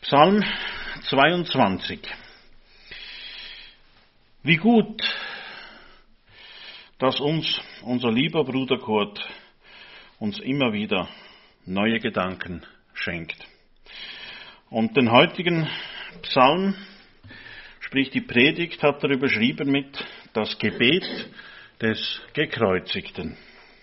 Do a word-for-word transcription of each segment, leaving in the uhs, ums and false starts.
Psalm zweiundzwanzig. Wie gut, dass uns unser lieber Bruder Kurt uns immer wieder neue Gedanken schenkt. Und den heutigen Psalm, sprich die Predigt, hat er überschrieben mit das Gebet des Gekreuzigten.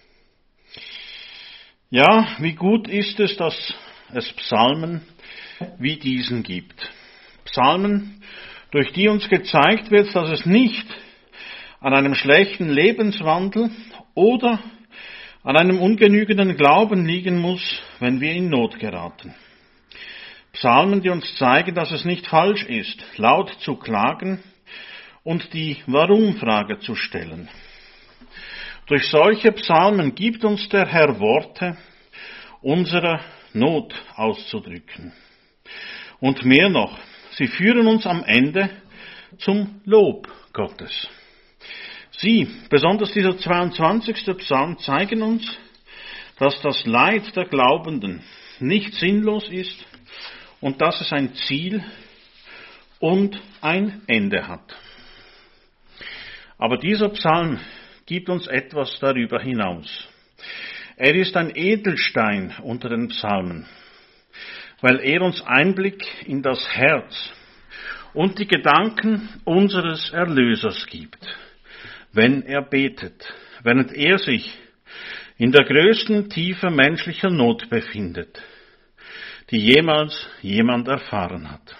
Ja, wie gut ist es, dass es Psalmen wie diesen gibt. Psalmen, durch die uns gezeigt wird, dass es nicht an einem schlechten Lebenswandel oder an einem ungenügenden Glauben liegen muss, wenn wir in Not geraten. Psalmen, die uns zeigen, dass es nicht falsch ist, laut zu klagen und die Warum-Frage zu stellen. Durch solche Psalmen gibt uns der Herr Worte, unserer Not auszudrücken. Und mehr noch, sie führen uns am Ende zum Lob Gottes. Sie, besonders dieser zweiundzwanzigste Psalm, zeigen uns, dass das Leid der Glaubenden nicht sinnlos ist und dass es ein Ziel und ein Ende hat. Aber dieser Psalm gibt uns etwas darüber hinaus. Er ist ein Edelstein unter den Psalmen, weil er uns Einblick in das Herz und die Gedanken unseres Erlösers gibt, wenn er betet, während er sich in der größten Tiefe menschlicher Not befindet, die jemals jemand erfahren hat.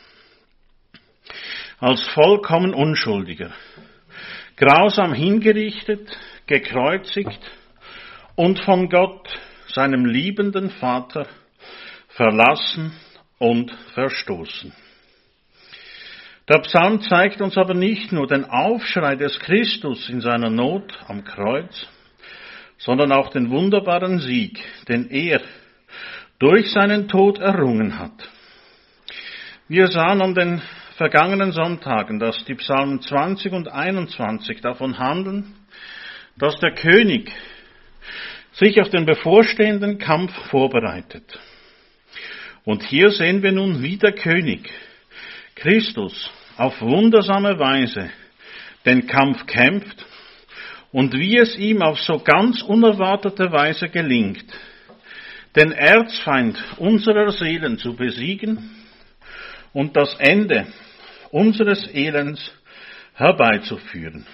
Als vollkommen Unschuldiger, grausam hingerichtet, gekreuzigt und von Gott, seinem liebenden Vater, verlassen und verstoßen. Der Psalm zeigt uns aber nicht nur den Aufschrei des Christus in seiner Not am Kreuz, sondern auch den wunderbaren Sieg, den er durch seinen Tod errungen hat. Wir sahen an den vergangenen Sonntagen, dass die Psalmen zwanzig und einundzwanzig davon handeln, dass der König sich auf den bevorstehenden Kampf vorbereitet. Und hier sehen wir nun, wie der König, Christus, auf wundersame Weise den Kampf kämpft und wie es ihm auf so ganz unerwartete Weise gelingt, den Erzfeind unserer Seelen zu besiegen und das Ende unseres Elends herbeizuführen.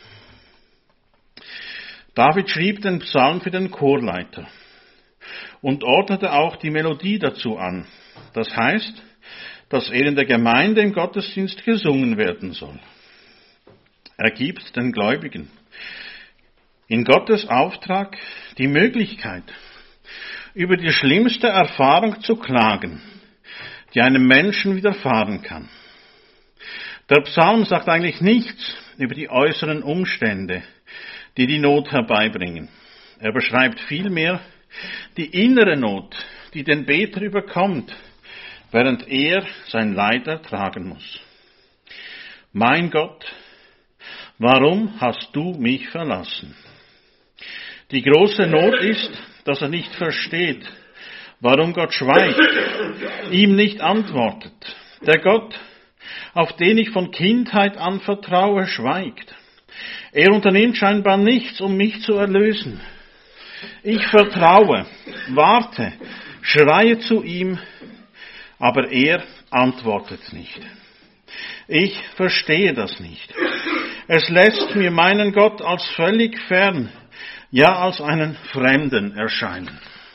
David schrieb den Psalm für den Chorleiter und ordnete auch die Melodie dazu an. Das heißt, dass er in der Gemeinde im Gottesdienst gesungen werden soll. Er gibt den Gläubigen in Gottes Auftrag die Möglichkeit, über die schlimmste Erfahrung zu klagen, die einem Menschen widerfahren kann. Der Psalm sagt eigentlich nichts über die äußeren Umstände, die die Not herbeibringen. Er beschreibt vielmehr die innere Not, die den Beter überkommt, während er sein Leid ertragen muss. Mein Gott, warum hast du mich verlassen? Die große Not ist, dass er nicht versteht, warum Gott schweigt, ihm nicht antwortet. Der Gott, auf den ich von Kindheit an vertraue, schweigt. Er unternimmt scheinbar nichts, um mich zu erlösen. Ich vertraue, warte, schreie zu ihm, aber er antwortet nicht. Ich verstehe das nicht. Es lässt mir meinen Gott als völlig fern, ja als einen Fremden erscheinen.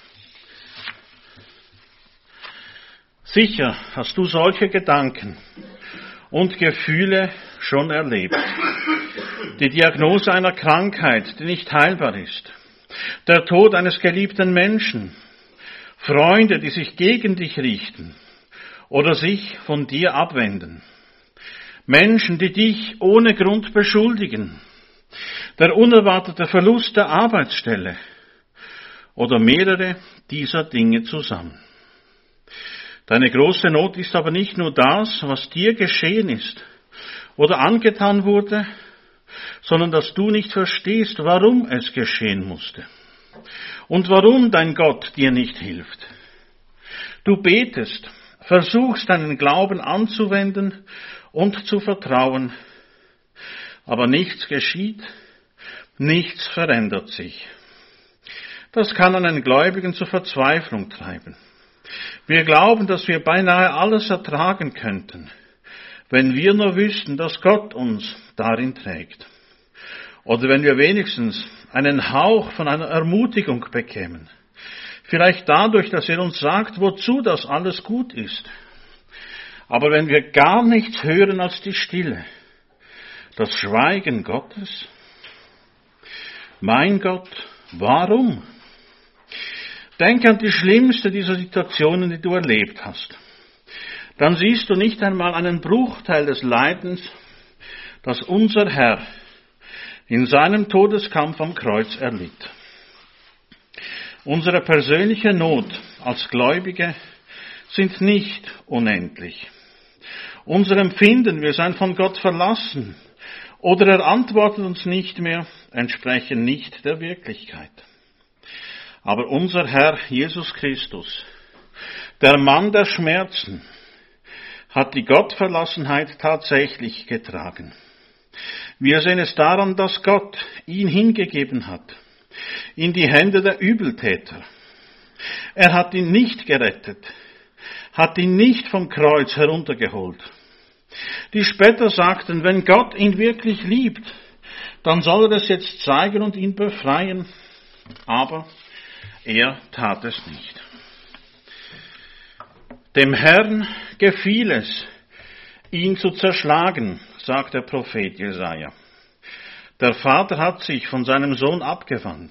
Sicher hast du solche Gedanken und Gefühle schon erlebt. Die Diagnose einer Krankheit, die nicht heilbar ist. Der Tod eines geliebten Menschen. Freunde, die sich gegen dich richten oder sich von dir abwenden. Menschen, die dich ohne Grund beschuldigen. Der unerwartete Verlust der Arbeitsstelle oder mehrere dieser Dinge zusammen. Deine große Not ist aber nicht nur das, was dir geschehen ist oder angetan wurde, sondern dass du nicht verstehst, warum es geschehen musste und warum dein Gott dir nicht hilft. Du betest, versuchst deinen Glauben anzuwenden und zu vertrauen, aber nichts geschieht, nichts verändert sich. Das kann einen Gläubigen zur Verzweiflung treiben. Wir glauben, dass wir beinahe alles ertragen könnten, wenn wir nur wüssten, dass Gott uns darin trägt. Oder wenn wir wenigstens einen Hauch von einer Ermutigung bekämen. Vielleicht dadurch, dass er uns sagt, wozu das alles gut ist. Aber wenn wir gar nichts hören als die Stille, das Schweigen Gottes, mein Gott, warum? Denk an die schlimmste dieser Situationen, die du erlebt hast. Dann siehst du nicht einmal einen Bruchteil des Leidens, das unser Herr in seinem Todeskampf am Kreuz erlitt. Unsere persönliche Not als Gläubige sind nicht unendlich. Unser Empfinden, wir seien von Gott verlassen oder er antwortet uns nicht mehr, entsprechen nicht der Wirklichkeit. Aber unser Herr Jesus Christus, der Mann der Schmerzen, hat die Gottverlassenheit tatsächlich getragen. Wir sehen es daran, dass Gott ihn hingegeben hat in die Hände der Übeltäter. Er hat ihn nicht gerettet, hat ihn nicht vom Kreuz heruntergeholt. Die später sagten, wenn Gott ihn wirklich liebt, dann soll er es jetzt zeigen und ihn befreien. Aber er tat es nicht. Dem Herrn gefiel es, ihn zu zerschlagen, sagt der Prophet Jesaja. Der Vater hat sich von seinem Sohn abgewandt.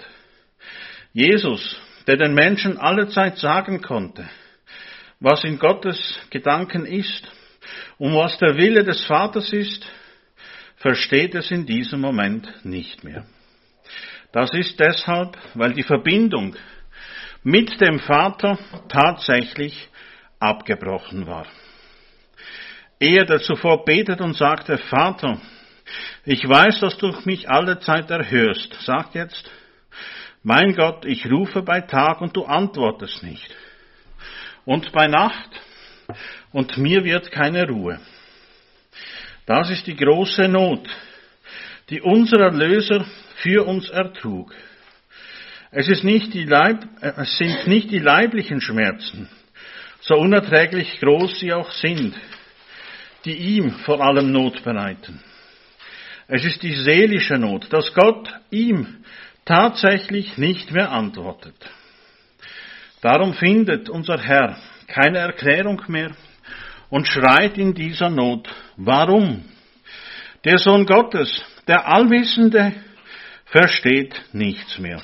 Jesus, der den Menschen allezeit sagen konnte, was in Gottes Gedanken ist und was der Wille des Vaters ist, versteht es in diesem Moment nicht mehr. Das ist deshalb, weil die Verbindung mit dem Vater tatsächlich abgebrochen war. Er, der zuvor betet und sagte, Vater, ich weiß, dass du mich alle Zeit erhörst, sagt jetzt, mein Gott, ich rufe bei Tag und du antwortest nicht. Und bei Nacht und mir wird keine Ruhe. Das ist die große Not, die unser Erlöser für uns ertrug. Es ist nicht die Leib, es sind nicht die leiblichen Schmerzen, so unerträglich groß sie auch sind, die ihm vor allem Not bereiten. Es ist die seelische Not, dass Gott ihm tatsächlich nicht mehr antwortet. Darum findet unser Herr keine Erklärung mehr und schreit in dieser Not, warum? Der Sohn Gottes, der Allwissende, versteht nichts mehr.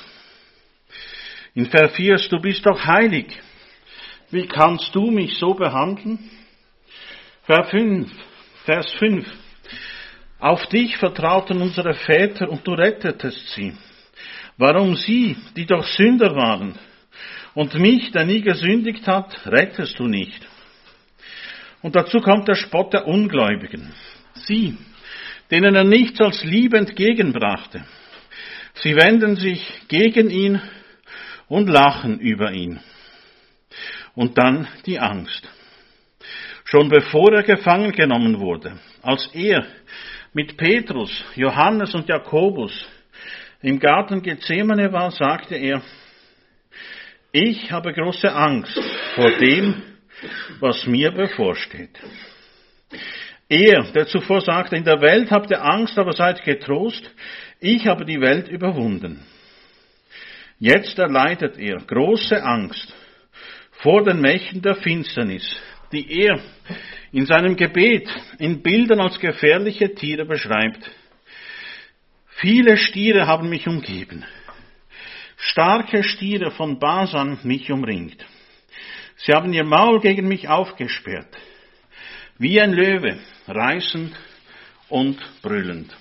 In Vers vier, du bist doch heilig. Wie kannst du mich so behandeln? Vers fünf, Vers fünf. Auf dich vertrauten unsere Väter und du rettetest sie. Warum sie, die doch Sünder waren, und mich, der nie gesündigt hat, rettest du nicht? Und dazu kommt der Spott der Ungläubigen. Sie, denen er nichts als Liebe entgegenbrachte. Sie wenden sich gegen ihn und lachen über ihn. Und dann die Angst. Schon bevor er gefangen genommen wurde, als er mit Petrus, Johannes und Jakobus im Garten Gethsemane war, sagte er, ich habe große Angst vor dem, was mir bevorsteht. Er, der zuvor sagte, in der Welt habt ihr Angst, aber seid getrost, ich habe die Welt überwunden. Jetzt erleidet er große Angst vor den Mächten der Finsternis, die er in seinem Gebet in Bildern als gefährliche Tiere beschreibt. Viele Stiere haben mich umgeben. Starke Stiere von Basan mich umringt. Sie haben ihr Maul gegen mich aufgesperrt. Wie ein Löwe, reißend und brüllend.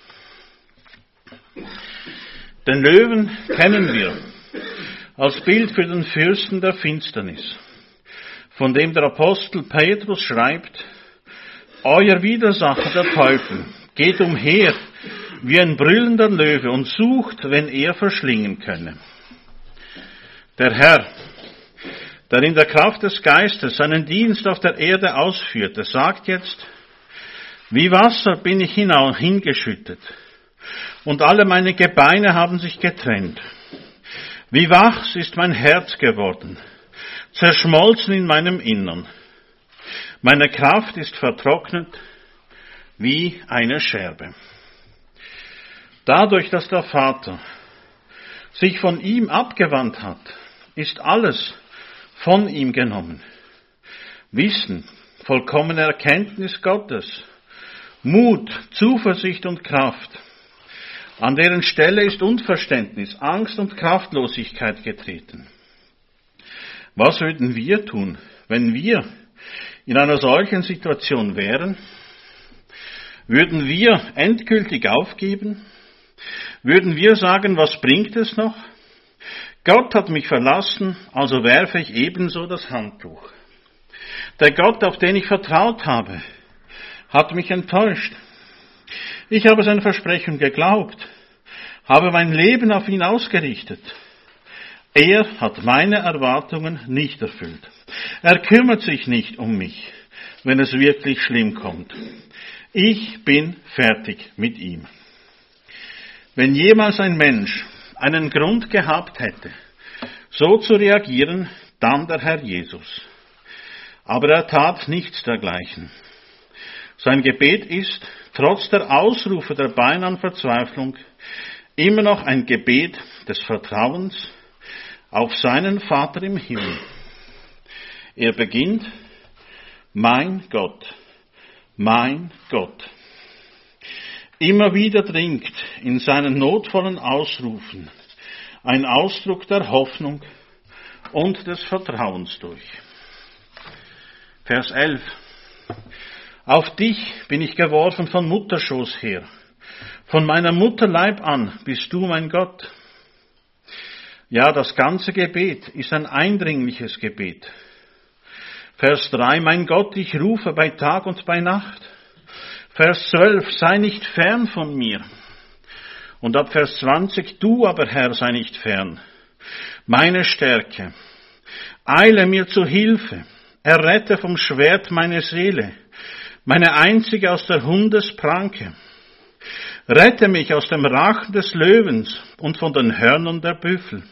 Den Löwen kennen wir als Bild für den Fürsten der Finsternis, von dem der Apostel Petrus schreibt, euer Widersacher, der Teufel, geht umher wie ein brüllender Löwe und sucht, wen er verschlingen könne. Der Herr, der in der Kraft des Geistes seinen Dienst auf der Erde ausführte, sagt jetzt, wie Wasser bin ich hinaus hingeschüttet, und alle meine Gebeine haben sich getrennt. Wie Wachs ist mein Herz geworden, zerschmolzen in meinem Innern. Meine Kraft ist vertrocknet wie eine Scherbe. Dadurch, dass der Vater sich von ihm abgewandt hat, ist alles von ihm genommen. Wissen, vollkommene Erkenntnis Gottes, Mut, Zuversicht und Kraft. An deren Stelle ist Unverständnis, Angst und Kraftlosigkeit getreten. Was würden wir tun, wenn wir in einer solchen Situation wären? Würden wir endgültig aufgeben? Würden wir sagen, was bringt es noch? Gott hat mich verlassen, also werfe ich ebenso das Handtuch. Der Gott, auf den ich vertraut habe, hat mich enttäuscht. Ich habe sein Versprechen geglaubt, habe mein Leben auf ihn ausgerichtet. Er hat meine Erwartungen nicht erfüllt. Er kümmert sich nicht um mich, wenn es wirklich schlimm kommt. Ich bin fertig mit ihm. Wenn jemals ein Mensch einen Grund gehabt hätte, so zu reagieren, dann der Herr Jesus. Aber er tat nichts dergleichen. Sein Gebet ist, trotz der Ausrufe der beinahen Verzweiflung, immer noch ein Gebet des Vertrauens auf seinen Vater im Himmel. Er beginnt, mein Gott, mein Gott. Immer wieder dringt in seinen notvollen Ausrufen ein Ausdruck der Hoffnung und des Vertrauens durch. Vers elf. Auf dich bin ich geworfen von Mutterschoß her. Von meiner Mutter Leib an bist du mein Gott. Ja, das ganze Gebet ist ein eindringliches Gebet. Vers drei, mein Gott, ich rufe bei Tag und bei Nacht. Vers zwölf, sei nicht fern von mir. Und ab Vers zwanzig, du aber, Herr, sei nicht fern. Meine Stärke. Eile mir zu Hilfe. Errette vom Schwert meine Seele. Meine einzige aus der Hundespranke. Rette mich aus dem Rachen des Löwens und von den Hörnern der Büffel.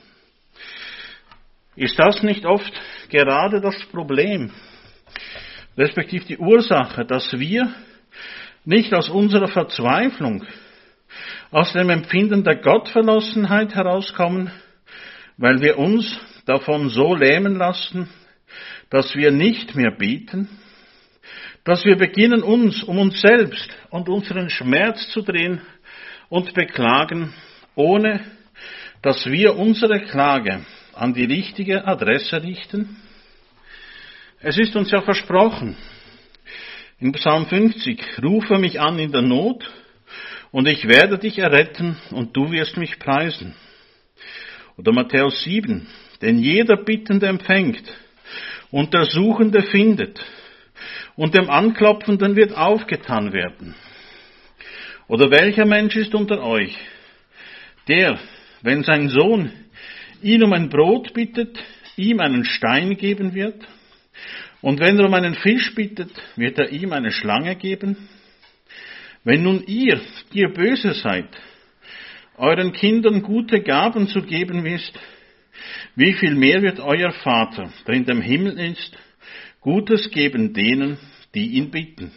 Ist das nicht oft gerade das Problem, respektive die Ursache, dass wir nicht aus unserer Verzweiflung, aus dem Empfinden der Gottverlassenheit herauskommen, weil wir uns davon so lähmen lassen, dass wir nicht mehr beten, dass wir beginnen, uns um uns selbst und unseren Schmerz zu drehen und beklagen, ohne dass wir unsere Klage an die richtige Adresse richten? Es ist uns ja versprochen, in Psalm fünfzig, rufe mich an in der Not, und ich werde dich erretten, und du wirst mich preisen. Oder Matthäus sieben, denn jeder Bittende empfängt, und der Suchende findet, und dem Anklopfenden wird aufgetan werden. Oder welcher Mensch ist unter euch, der, wenn sein Sohn ihn um ein Brot bittet, ihm einen Stein geben wird? Und wenn er um einen Fisch bittet, wird er ihm eine Schlange geben? Wenn nun ihr, die ihr böse seid, euren Kindern gute Gaben zu geben wisst, wie viel mehr wird euer Vater, der in dem Himmel ist, Gutes geben denen, die ihn bitten?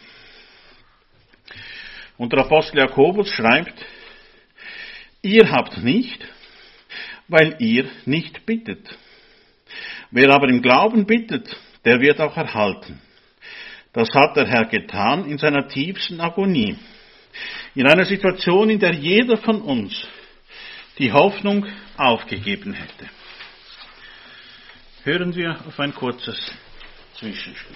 Und der Apostel Jakobus schreibt, ihr habt nicht, weil ihr nicht bittet. Wer aber im Glauben bittet, der wird auch erhalten. Das hat der Herr getan in seiner tiefsten Agonie. In einer Situation, in der jeder von uns die Hoffnung aufgegeben hätte. Hören wir auf ein kurzes Zwischenspiel.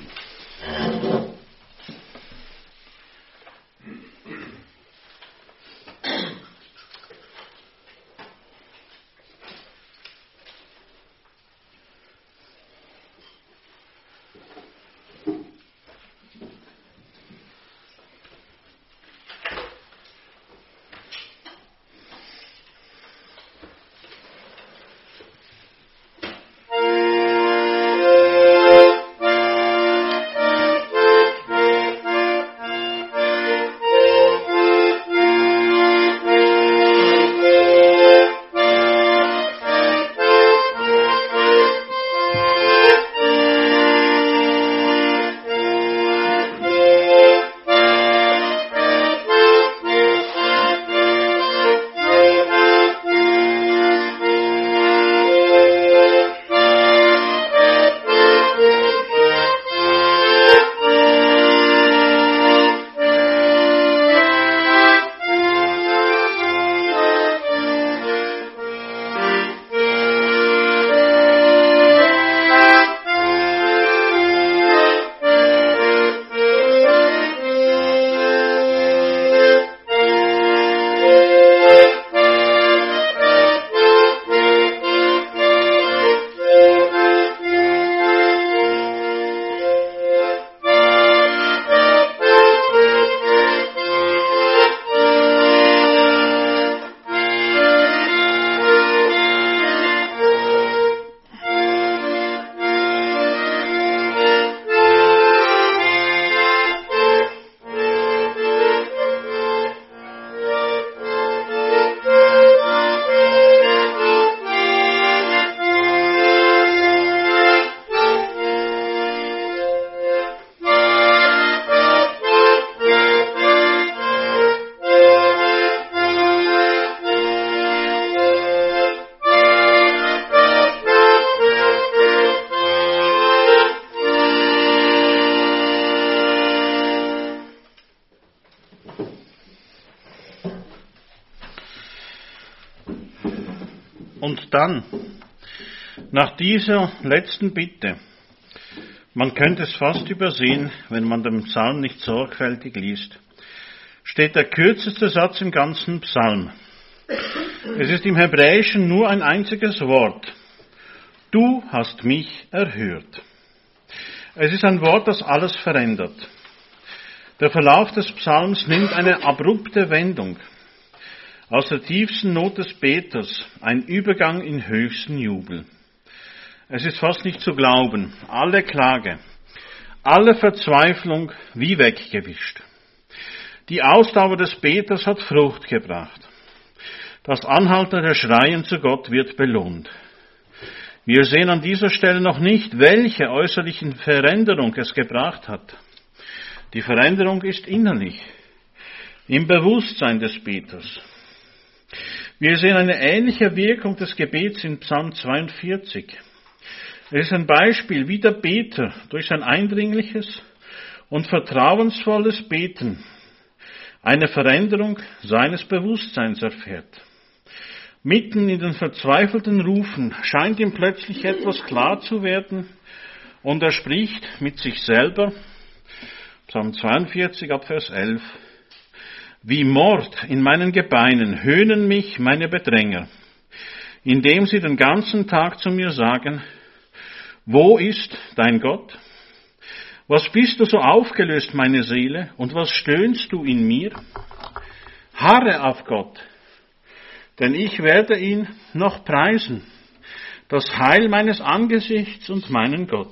Und dann, nach dieser letzten Bitte, man könnte es fast übersehen, wenn man den Psalm nicht sorgfältig liest, steht der kürzeste Satz im ganzen Psalm. Es ist im Hebräischen nur ein einziges Wort. Du hast mich erhört. Es ist ein Wort, das alles verändert. Der Verlauf des Psalms nimmt eine abrupte Wendung. Aus der tiefsten Not des Beters ein Übergang in höchsten Jubel. Es ist fast nicht zu glauben. Alle Klage, alle Verzweiflung wie weggewischt. Die Ausdauer des Beters hat Frucht gebracht. Das anhaltende Schreien zu Gott wird belohnt. Wir sehen an dieser Stelle noch nicht, welche äußerlichen Veränderung es gebracht hat. Die Veränderung ist innerlich, im Bewusstsein des Beters. Wir sehen eine ähnliche Wirkung des Gebets in Psalm zweiundvierzig. Es ist ein Beispiel, wie der Beter durch sein eindringliches und vertrauensvolles Beten eine Veränderung seines Bewusstseins erfährt. Mitten in den verzweifelten Rufen scheint ihm plötzlich etwas klar zu werden und er spricht mit sich selber, Psalm zweiundvierzig, ab Vers elf, wie Mord in meinen Gebeinen höhnen mich meine Bedränger, indem sie den ganzen Tag zu mir sagen, wo ist dein Gott? Was bist du so aufgelöst, meine Seele, und was stöhnst du in mir? Harre auf Gott, denn ich werde ihn noch preisen, das Heil meines Angesichts und meinen Gott.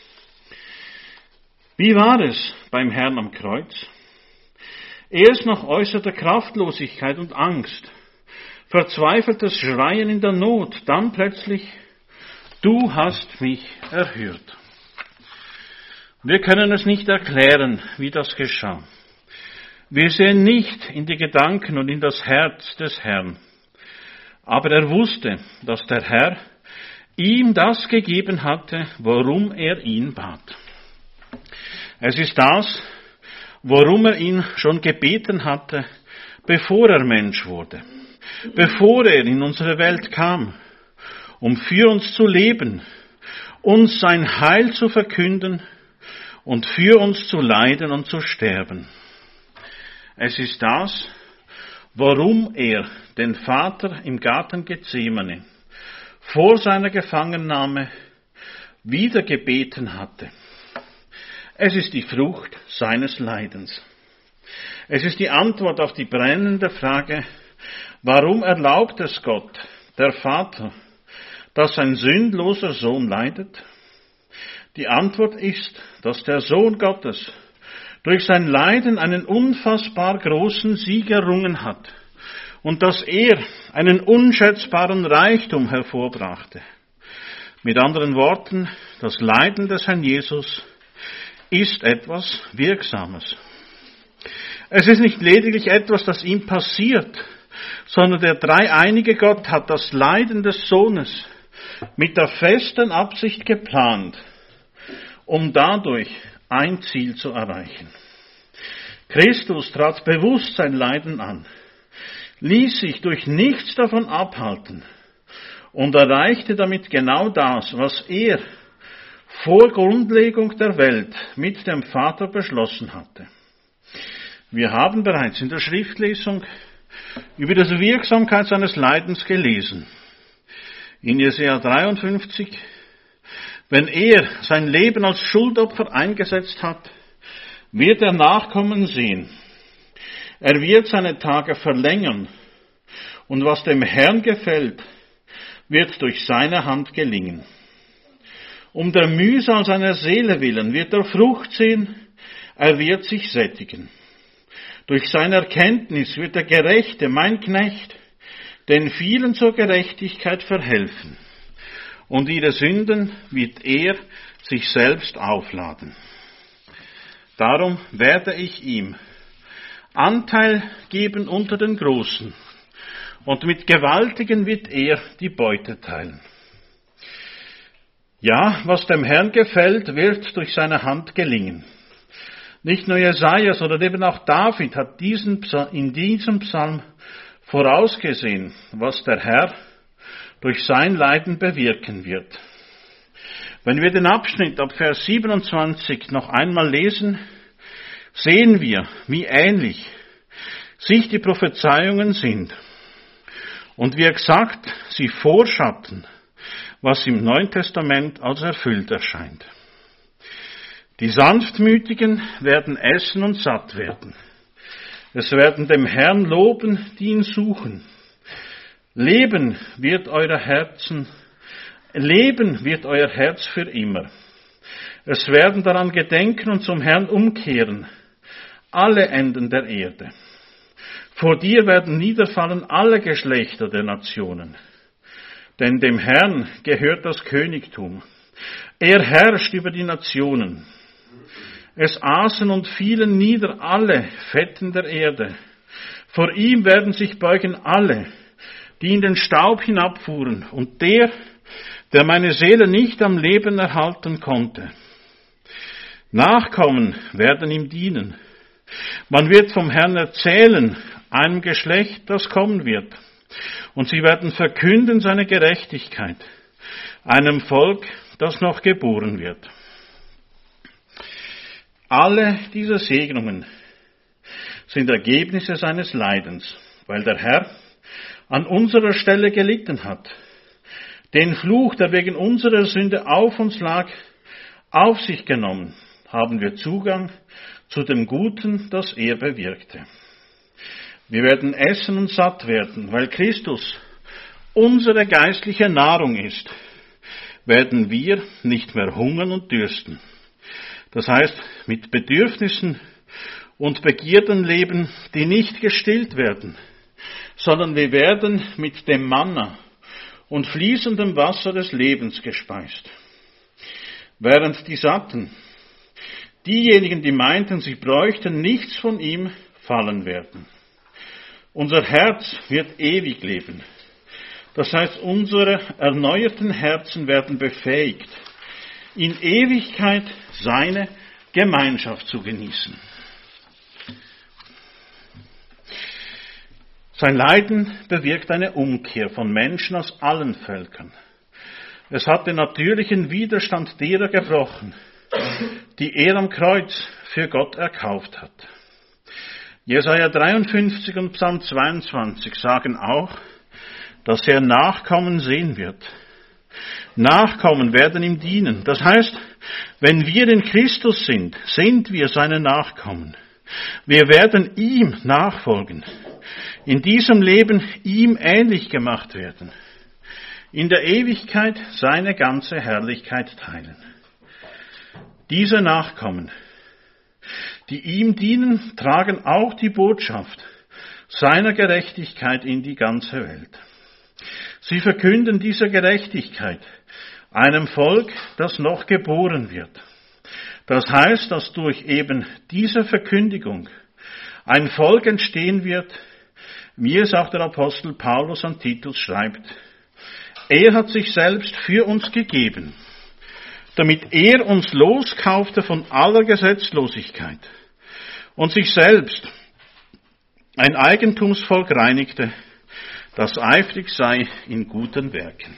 Wie war es beim Herrn am Kreuz? Erst nach äußerter Kraftlosigkeit und Angst, verzweifeltes Schreien in der Not, dann plötzlich, du hast mich erhört. Wir können es nicht erklären, wie das geschah. Wir sehen nicht in die Gedanken und in das Herz des Herrn. Aber er wusste, dass der Herr ihm das gegeben hatte, worum er ihn bat. Es ist das, worum er ihn schon gebeten hatte, bevor er Mensch wurde, bevor er in unsere Welt kam, um für uns zu leben, uns sein Heil zu verkünden und für uns zu leiden und zu sterben. Es ist das, worum er den Vater im Garten Gethsemane vor seiner Gefangennahme wieder gebeten hatte. Es ist die Frucht seines Leidens. Es ist die Antwort auf die brennende Frage, warum erlaubt es Gott, der Vater, dass sein sündloser Sohn leidet? Die Antwort ist, dass der Sohn Gottes durch sein Leiden einen unfassbar großen Sieg errungen hat und dass er einen unschätzbaren Reichtum hervorbrachte. Mit anderen Worten, das Leiden des Herrn Jesus ist etwas Wirksames. Es ist nicht lediglich etwas, das ihm passiert, sondern der dreieinige Gott hat das Leiden des Sohnes mit der festen Absicht geplant, um dadurch ein Ziel zu erreichen. Christus trat bewusst sein Leiden an, ließ sich durch nichts davon abhalten und erreichte damit genau das, was er vor Grundlegung der Welt mit dem Vater beschlossen hatte. Wir haben bereits in der Schriftlesung über die Wirksamkeit seines Leidens gelesen. In Jesaja dreiundfünfzig, wenn er sein Leben als Schuldopfer eingesetzt hat, wird er Nachkommen sehen. Er wird seine Tage verlängern und was dem Herrn gefällt, wird durch seine Hand gelingen. Um der Mühsal seiner Seele willen wird er Frucht sehen, er wird sich sättigen. Durch seine Erkenntnis wird der Gerechte, mein Knecht, den vielen zur Gerechtigkeit verhelfen. Und ihre Sünden wird er sich selbst aufladen. Darum werde ich ihm Anteil geben unter den Großen, und mit Gewaltigen wird er die Beute teilen. Ja, was dem Herrn gefällt, wird durch seine Hand gelingen. Nicht nur Jesaja, sondern eben auch David hat diesen, in diesem Psalm vorausgesehen, was der Herr durch sein Leiden bewirken wird. Wenn wir den Abschnitt ab Vers siebenundzwanzig noch einmal lesen, sehen wir, wie ähnlich sich die Prophezeiungen sind und wie exakt sie vorschatten, was im Neuen Testament als erfüllt erscheint. Die Sanftmütigen werden essen und satt werden. Es werden dem Herrn loben, die ihn suchen. Leben wird euer Herzen, Leben wird euer Herz für immer. Es werden daran gedenken und zum Herrn umkehren, alle Enden der Erde. Vor dir werden niederfallen alle Geschlechter der Nationen. Denn dem Herrn gehört das Königtum. Er herrscht über die Nationen. Es aßen und fielen nieder alle Fetten der Erde. Vor ihm werden sich beugen alle, die in den Staub hinabfuhren, und der, der meine Seele nicht am Leben erhalten konnte. Nachkommen werden ihm dienen. Man wird vom Herrn erzählen, einem Geschlecht, das kommen wird. Und sie werden verkünden seine Gerechtigkeit, einem Volk, das noch geboren wird. Alle diese Segnungen sind Ergebnisse seines Leidens, weil der Herr an unserer Stelle gelitten hat. Den Fluch, der wegen unserer Sünde auf uns lag, auf sich genommen, haben wir Zugang zu dem Guten, das er bewirkte. Wir werden essen und satt werden, weil Christus unsere geistliche Nahrung ist, werden wir nicht mehr hungern und dürsten. Das heißt, mit Bedürfnissen und Begierden leben, die nicht gestillt werden, sondern wir werden mit dem Manna und fließendem Wasser des Lebens gespeist. Während die Satten, diejenigen, die meinten, sie bräuchten nichts von ihm, fallen werden. Unser Herz wird ewig leben. Das heißt, unsere erneuerten Herzen werden befähigt, in Ewigkeit seine Gemeinschaft zu genießen. Sein Leiden bewirkt eine Umkehr von Menschen aus allen Völkern. Es hat den natürlichen Widerstand derer gebrochen, die er am Kreuz für Gott erkauft hat. Jesaja dreiundfünfzig und Psalm zweiundzwanzig sagen auch, dass er Nachkommen sehen wird. Nachkommen werden ihm dienen. Das heißt, wenn wir in Christus sind, sind wir seine Nachkommen. Wir werden ihm nachfolgen. In diesem Leben ihm ähnlich gemacht werden. In der Ewigkeit seine ganze Herrlichkeit teilen. Diese Nachkommen, die ihm dienen, tragen auch die Botschaft seiner Gerechtigkeit in die ganze Welt. Sie verkünden diese Gerechtigkeit einem Volk, das noch geboren wird. Das heißt, dass durch eben diese Verkündigung ein Volk entstehen wird, wie es auch der Apostel Paulus an Titus schreibt. Er hat sich selbst für uns gegeben, damit er uns loskaufte von aller Gesetzlosigkeit und sich selbst ein Eigentumsvolk reinigte, das eifrig sei in guten Werken.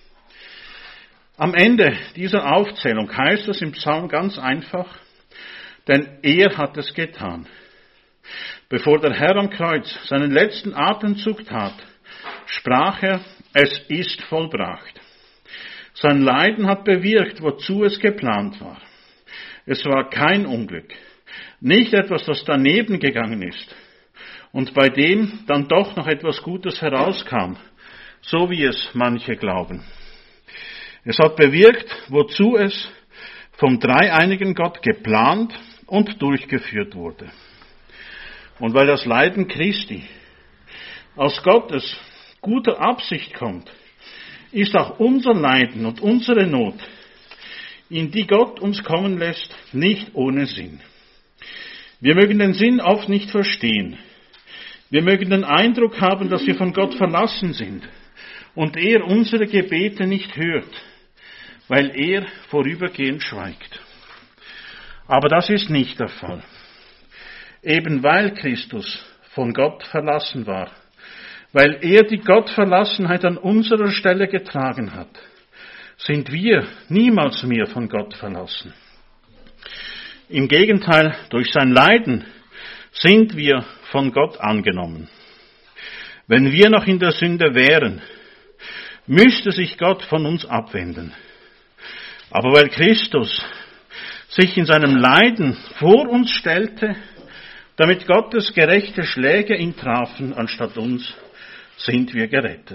Am Ende dieser Aufzählung heißt es im Psalm ganz einfach, denn er hat es getan. Bevor der Herr am Kreuz seinen letzten Atemzug tat, sprach er, es ist vollbracht. Sein Leiden hat bewirkt, wozu es geplant war. Es war kein Unglück, nicht etwas, das daneben gegangen ist und bei dem dann doch noch etwas Gutes herauskam, so wie es manche glauben. Es hat bewirkt, wozu es vom dreieinigen Gott geplant und durchgeführt wurde. Und weil das Leiden Christi aus Gottes guter Absicht kommt, ist auch unser Leiden und unsere Not, in die Gott uns kommen lässt, nicht ohne Sinn. Wir mögen den Sinn oft nicht verstehen. Wir mögen den Eindruck haben, dass wir von Gott verlassen sind und er unsere Gebete nicht hört, weil er vorübergehend schweigt. Aber das ist nicht der Fall. Eben weil Christus von Gott verlassen war, Weil er die Gottverlassenheit an unserer Stelle getragen hat, sind wir niemals mehr von Gott verlassen. Im Gegenteil, durch sein Leiden sind wir von Gott angenommen. Wenn wir noch in der Sünde wären, müsste sich Gott von uns abwenden. Aber weil Christus sich in seinem Leiden vor uns stellte, damit Gottes gerechte Schläge ihn trafen anstatt uns, sind wir gerettet.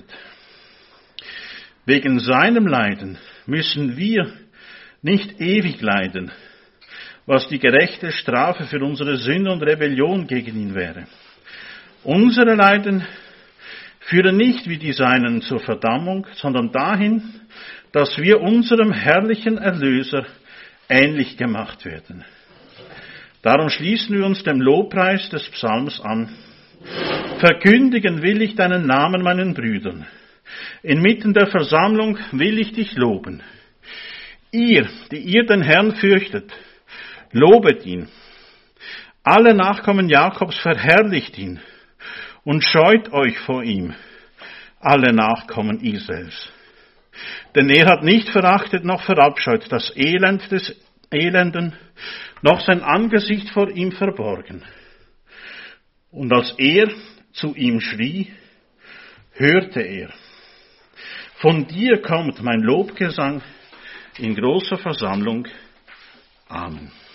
Wegen seinem Leiden müssen wir nicht ewig leiden, was die gerechte Strafe für unsere Sünde und Rebellion gegen ihn wäre. Unsere Leiden führen nicht wie die seinen zur Verdammung, sondern dahin, dass wir unserem herrlichen Erlöser ähnlich gemacht werden. Darum schließen wir uns dem Lobpreis des Psalms an. Verkündigen will ich deinen Namen meinen Brüdern. Inmitten der Versammlung will ich dich loben. Ihr, die ihr den Herrn fürchtet, lobet ihn. Alle Nachkommen Jakobs verherrlicht ihn und scheut euch vor ihm, alle Nachkommen Israels. Denn er hat nicht verachtet noch verabscheut das Elend des Elenden, noch sein Angesicht vor ihm verborgen. Und als er zu ihm schrie, hörte er. Von dir kommt mein Lobgesang in großer Versammlung. Amen.